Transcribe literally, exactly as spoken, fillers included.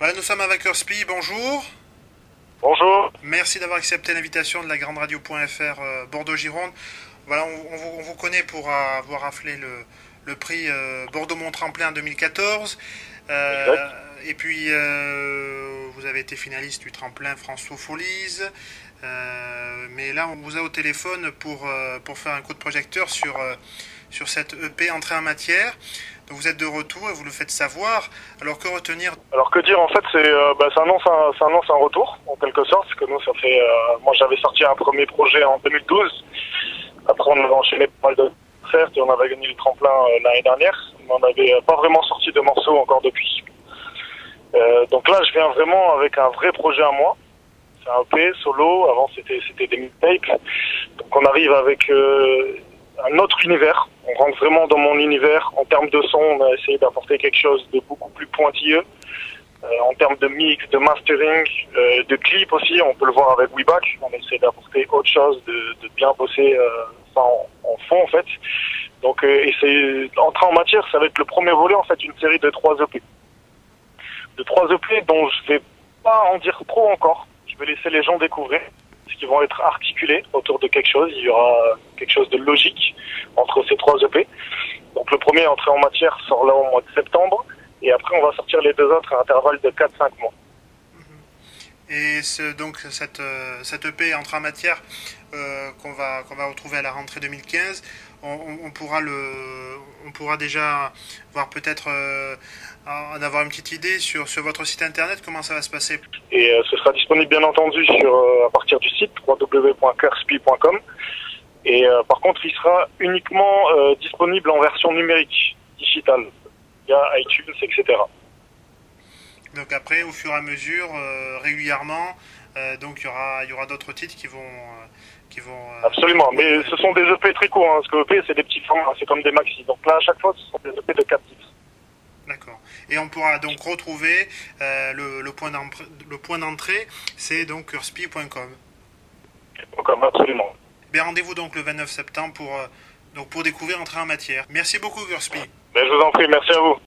Voilà, nous sommes avec Urspi, bonjour. Bonjour. Merci d'avoir accepté l'invitation de la grande radio.fr euh, Bordeaux-Gironde. Voilà, on, on, vous, on vous connaît pour avoir raflé le, le prix euh, Bordeaux-Mont-Tremplin en deux mille quatorze. Euh, et puis, euh, vous avez été finaliste du tremplin François Folise. Euh, mais là, on vous a au téléphone pour, euh, pour faire un coup de projecteur sur, euh, sur cette E P Entrée en matière. Donc vous êtes de retour et vous le faites savoir. Alors que retenir? Alors que dire en fait, c'est euh, bah, ça annonce un, ça annonce un retour en quelque sorte, parce que nous ça fait, euh, moi j'avais sorti un premier projet en deux mille douze. Après on avait enchaîné pas mal de concerts et on avait gagné le tremplin euh, l'année dernière. Mais on n'avait euh, pas vraiment sorti de morceaux encore depuis. Euh, donc là je viens vraiment avec un vrai projet à moi. C'est un E P solo. Avant c'était c'était des mixtapes. Donc on arrive avec euh, un autre univers. On rentre vraiment dans mon univers. En termes de son, on a essayé d'apporter quelque chose de beaucoup plus pointilleux. Euh, en termes de mix, de mastering, euh, de clip aussi, on peut le voir avec WeBack. On essaie d'apporter autre chose, de, de bien bosser euh, ça en, en fond en fait. Donc, euh, et c'est entrer en matière, ça va être le premier volet en fait, une série de trois E P. De trois E P dont je vais pas en dire trop encore. Je vais laisser les gens découvrir. Qui vont être articulés autour de quelque chose. Il y aura quelque chose de logique entre ces trois E P. Donc le premier, entrée en matière, sort là au mois de septembre. Et après, on va sortir les deux autres à intervalle de quatre cinq mois. Et ce, donc cette, euh, cette E P Entrée en matière euh, qu'on va, qu'on va retrouver à la rentrée deux mille quinze, on, on, on, pourra, le, on pourra déjà voir peut-être euh, en avoir une petite idée sur, sur votre site internet, comment ça va se passer. Et euh, ce sera disponible bien entendu sur, euh, à partir du site w w w point urspi point com. Et euh, par contre, il sera uniquement euh, disponible en version numérique, digitale, via iTunes, et cetera. Donc après, au fur et à mesure, euh, régulièrement, euh, donc il y aura, il y aura d'autres titres qui vont... Euh, qui vont euh, Absolument, mais ce sont des E P très courts, hein, parce que E P c'est des petits formats, c'est comme des maxi. Donc là, à chaque fois, ce sont des E P de quatre titres. D'accord. Et on pourra donc retrouver euh, le, le point d'entrée, le point d'entrée, c'est donc urspi point com. Comme absolument. Bien, rendez-vous donc le vingt-neuf septembre pour, euh, donc pour découvrir Entrée en matière. Merci beaucoup, Urspi. Ben, je vous en prie, merci à vous.